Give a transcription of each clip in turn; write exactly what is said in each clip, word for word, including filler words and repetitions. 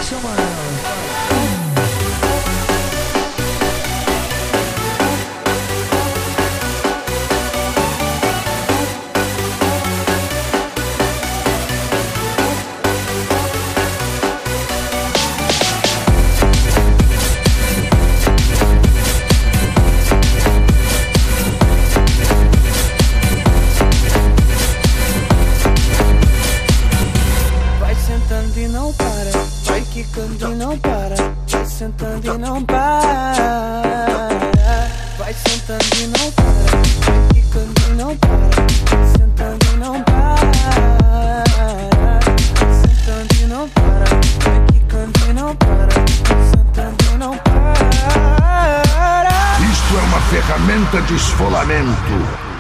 chama ela. E não para, vai quicando e não para, vai sentando e não para, vai sentando e não para, vai quicando e não para, vai sentando e não para, vai sentando e não para, vai quicando e não para, vai sentando e não para. Isto é uma ferramenta de esfolamento.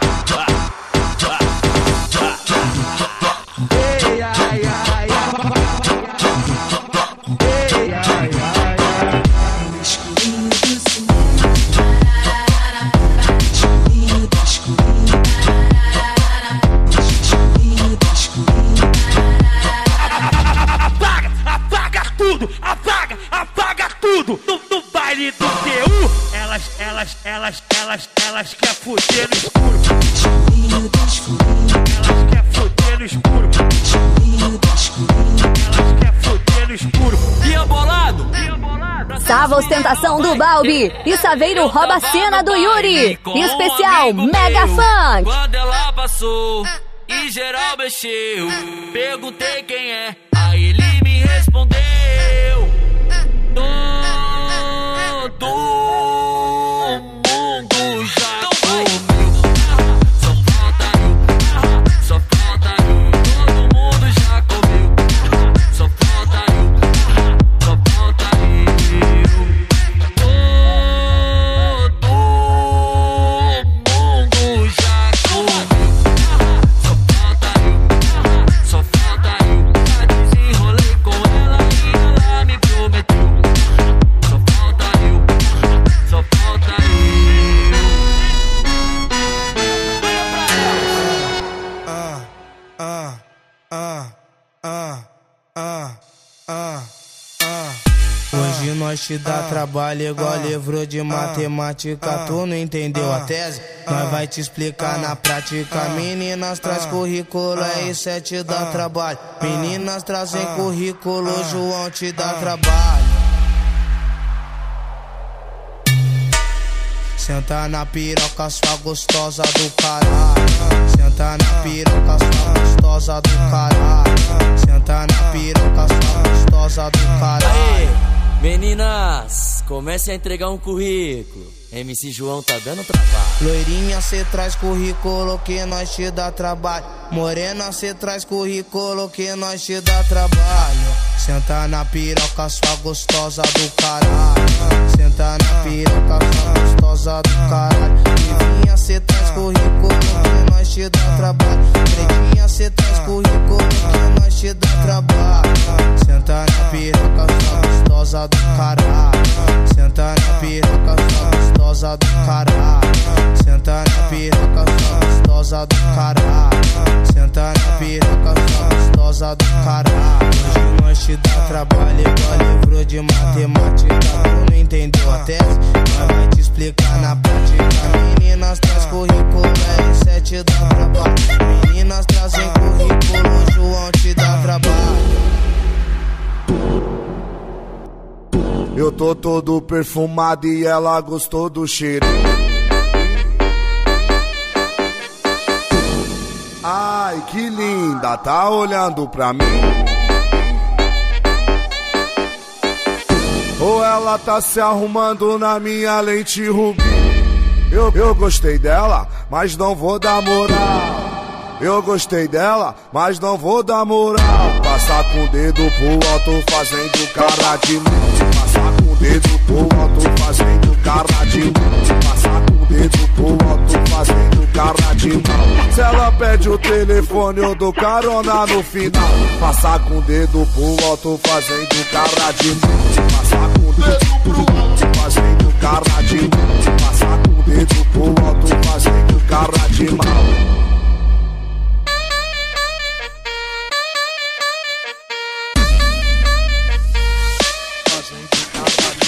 Apaga, apaga tudo no, no baile do T U. Elas, elas, elas, elas, elas quer fuder no escuro. Elas quer fuder no escuro. Elas quer fuder no escuro. E eu bolado? Salva a ostentação do Balbi e Saveiro rouba a cena do Yuri. Em especial, Mega Funk. Quando ela passou e geral mexeu, perguntei quem é, aí ele me respondeu. Todo mundo já comeu. Só falta eu, só falta eu. Todo mundo já comeu. Só falta eu, só falta eu. Todo mundo já comeu. Só falta eu, só falta eu. Já desenrolei com ela e ela me prometeu. Hoje nós te dá trabalho igual livro de matemática. Tu não entendeu a tese? Nós vai te explicar na prática. Meninas traz currículo, é isso é te dá trabalho. Meninas trazem currículo, João te dá trabalho. Senta na piroca, sua gostosa do caralho. Senta na piroca, sua gostosa do caralho. Senta na piroca, sua gostosa do caralho. Meninas, comece a entregar um currículo. M C João tá dando trabalho. Loirinha, cê traz currículo que nós te dá trabalho. Morena, cê traz currículo que nós te dá trabalho. Senta na piroca, sua gostosa do caralho. Senta na piroca, sua gostosa do caralho. Livinha, cê traz currículo que nós te dá trabalho. Pretinha, cê traz currículo que nós te dá trabalho. Senta na piroca, sua gostosa do caralho. Senta na piroca, sua gostosa do caralho. Senta na piroca, sua gostosa do caralho. Senta na piroca, sua gostosa do caralho. Hoje nós te dá trabalho igual livro de matemática. Tu não entendeu a tese? Nós vai te explicar na prática. Meninas traz currículo, R sete dá trabalho. Meninas trazem currículo, João te dá trabalho. Eu tô todo perfumado e ela gostou do cheiro. Ai, que linda, tá olhando pra mim. Ou ela tá se arrumando na minha lente rubi. Eu, eu gostei dela, mas não vou dar moral. Eu gostei dela, mas não vou dar moral. Passar com o dedo pro alto fazendo cara de mal. Passar com o dedo pro alto fazendo cara de mal. Passar com o dedo pro alto fazendo cara de mal. Se ela pede o telefone eu dou carona no final. Passar com o dedo pro alto fazendo cara de mal. Passar com o dedo pro alto fazendo cara de mal. Passar com o dedo pro alto fazendo cara de mal.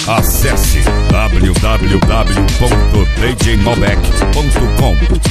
Acesse w w w ponto d j malbec ponto com.